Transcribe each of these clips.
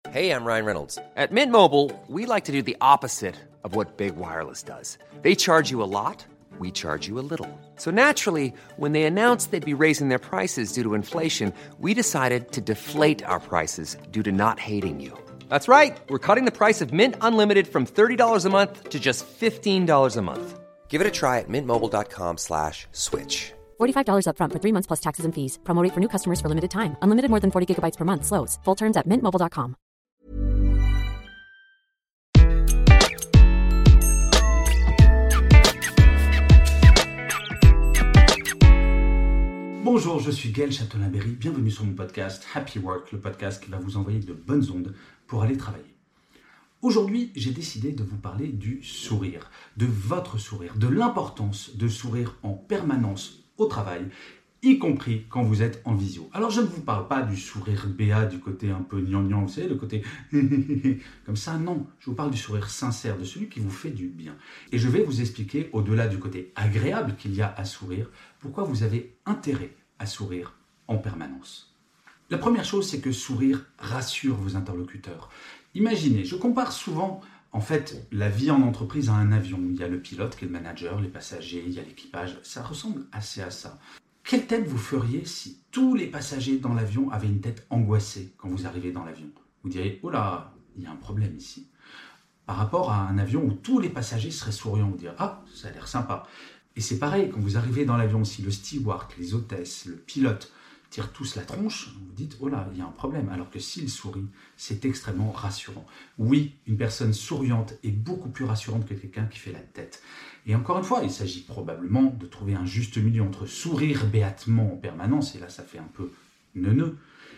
Hey, I'm Ryan Reynolds. At Mint Mobile, we like to do the opposite of what Big Wireless does. They charge you a lot, we charge you a little. So naturally, when they announced they'd be raising their prices due to inflation, we decided to deflate our prices due to not hating you. That's right. We're cutting the price of Mint Unlimited from $30 a month to just $15 a month. Give it a try at mintmobile.com/switch. $45 up front for 3 months plus taxes and fees. Promo rate for new customers for limited time. Unlimited more than 40 gigabytes per month. Slows full terms at mintmobile.com. Bonjour, je suis Gaël Châtelain-Berry. Bienvenue sur mon podcast Happy Work, le podcast qui va vous envoyer de bonnes ondes pour aller travailler. Aujourd'hui, j'ai décidé de vous parler du sourire, de votre sourire, de l'importance de sourire en permanence au travail, y compris quand vous êtes en visio. Alors, je ne vous parle pas du sourire béat, du côté un peu gnangnan, vous savez, le côté comme ça, non. Je vous parle du sourire sincère, de celui qui vous fait du bien. Et je vais vous expliquer, au-delà du côté agréable qu'il y a à sourire, pourquoi vous avez intérêt à sourire en permanence. La première chose, c'est que sourire rassure vos interlocuteurs. Imaginez, je compare souvent en fait la vie en entreprise à un avion. Il y a le pilote qui est le manager, les passagers, il y a l'équipage. Ça ressemble assez à ça. Quelle tête vous feriez si tous les passagers dans l'avion avaient une tête angoissée quand vous arrivez dans l'avion? Vous diriez, oh là, il y a un problème ici. Par rapport à un avion où tous les passagers seraient souriants, vous diriez, ah, ça a l'air sympa. Et c'est pareil, quand vous arrivez dans l'avion, si le steward, les hôtesses, le pilote tirent tous la tronche, vous dites, oh là, il y a un problème. Alors que s'il sourit, c'est extrêmement rassurant. Oui, une personne souriante est beaucoup plus rassurante que quelqu'un qui fait la tête. Et encore une fois, il s'agit probablement de trouver un juste milieu entre sourire béatement en permanence, et là ça fait un peu neuneux,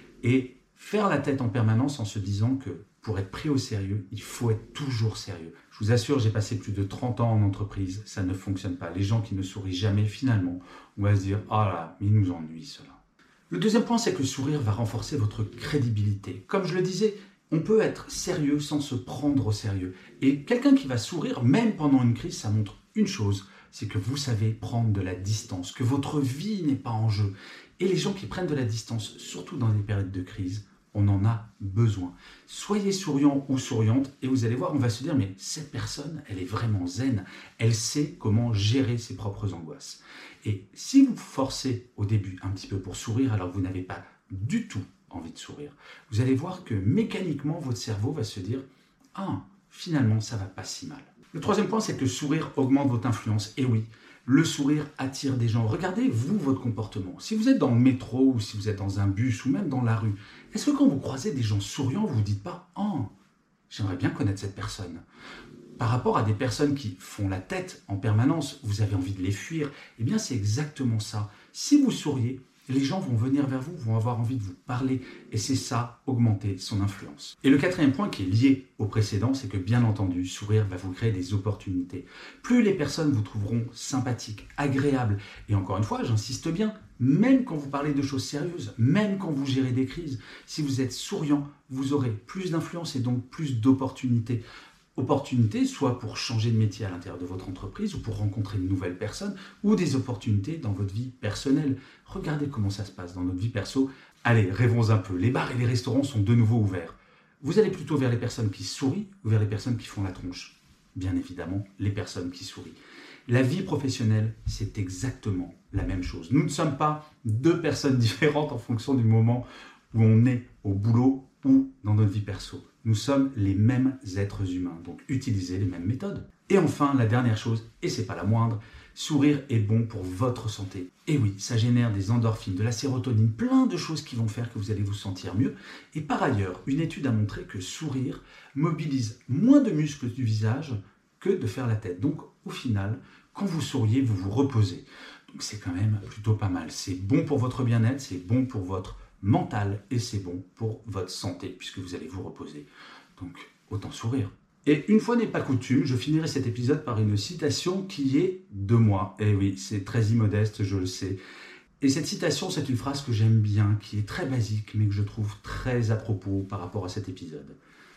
et faire la tête en permanence en se disant que pour être pris au sérieux, il faut être toujours sérieux. Je vous assure, j'ai passé plus de 30 ans en entreprise, ça ne fonctionne pas. Les gens qui ne sourient jamais, finalement, on va se dire, oh là, mais il nous ennuie cela. Le deuxième point, c'est que le sourire va renforcer votre crédibilité. Comme je le disais, on peut être sérieux sans se prendre au sérieux. Et quelqu'un qui va sourire, même pendant une crise, ça montre une chose, c'est que vous savez prendre de la distance, que votre vie n'est pas en jeu. Et les gens qui prennent de la distance, surtout dans les périodes de crise, on en a besoin. Soyez souriant ou souriante et vous allez voir, on va se dire, mais cette personne, elle est vraiment zen. Elle sait comment gérer ses propres angoisses. Et si vous forcez au début un petit peu pour sourire alors que vous n'avez pas du tout envie de sourire, vous allez voir que mécaniquement, votre cerveau va se dire, ah, finalement, ça va pas si mal. Le troisième point, c'est que le sourire augmente votre influence. Et oui, le sourire attire des gens. Regardez, vous, votre comportement. Si vous êtes dans le métro ou si vous êtes dans un bus ou même dans la rue, est-ce que quand vous croisez des gens souriants, vous ne vous dites pas « Oh, j'aimerais bien connaître cette personne ». Par rapport à des personnes qui font la tête en permanence, vous avez envie de les fuir. Eh bien, c'est exactement ça. Si vous souriez, les gens vont venir vers vous, vont avoir envie de vous parler. Et c'est ça, augmenter son influence. Et le quatrième point qui est lié au précédent, c'est que bien entendu, sourire va vous créer des opportunités. Plus les personnes vous trouveront sympathiques, agréables, et encore une fois, j'insiste bien, même quand vous parlez de choses sérieuses, même quand vous gérez des crises, si vous êtes souriant, vous aurez plus d'influence et donc plus d'opportunités. Opportunités, soit pour changer de métier à l'intérieur de votre entreprise ou pour rencontrer de nouvelles personnes ou des opportunités dans votre vie personnelle. Regardez comment ça se passe dans notre vie perso. Allez, rêvons un peu. Les bars et les restaurants sont de nouveau ouverts. Vous allez plutôt vers les personnes qui sourient ou vers les personnes qui font la tronche? Bien évidemment, les personnes qui sourient. La vie professionnelle, c'est exactement la même chose. Nous ne sommes pas deux personnes différentes en fonction du moment où on est au boulot ou dans notre vie perso. Nous sommes les mêmes êtres humains, donc utilisez les mêmes méthodes. Et enfin, la dernière chose, et c'est pas la moindre, sourire est bon pour votre santé. Et oui, ça génère des endorphines, de la sérotonine, plein de choses qui vont faire que vous allez vous sentir mieux. Et par ailleurs, une étude a montré que sourire mobilise moins de muscles du visage que de faire la tête. Donc au final, quand vous souriez, vous vous reposez. Donc c'est quand même plutôt pas mal. C'est bon pour votre bien-être, c'est bon pour votre mental et c'est bon pour votre santé puisque vous allez vous reposer. Donc autant sourire. Et une fois n'est pas coutume, je finirai cet épisode par une citation qui est de moi. Et oui, c'est très immodeste, je le sais. Et cette citation, c'est une phrase que j'aime bien, qui est très basique, mais que je trouve très à propos par rapport à cet épisode.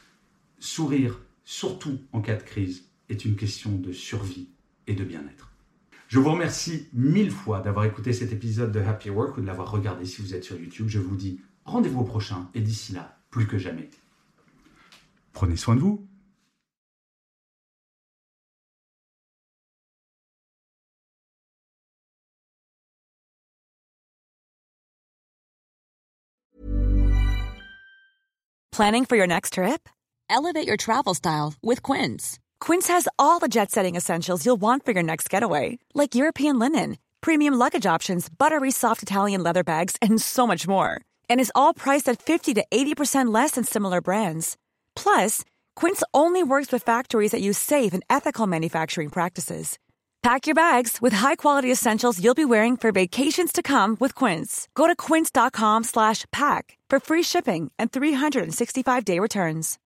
Sourire, surtout en cas de crise, est une question de survie et de bien-être. Je vous remercie 1000 fois d'avoir écouté cet épisode de Happy Work ou de l'avoir regardé si vous êtes sur YouTube. Je vous dis rendez-vous au prochain et d'ici là, plus que jamais, Prenez soin de vous. Planning for your next trip? Elevate your travel style with Quince. Quince has all the jet-setting essentials you'll want for your next getaway, like European linen, premium luggage options, buttery soft Italian leather bags, and so much more. And is all priced at 50 to 80% less than similar brands. Plus, Quince only works with factories that use safe and ethical manufacturing practices. Pack your bags with high-quality essentials you'll be wearing for vacations to come with Quince. Go to quince.com/pack for free shipping and 365-day returns.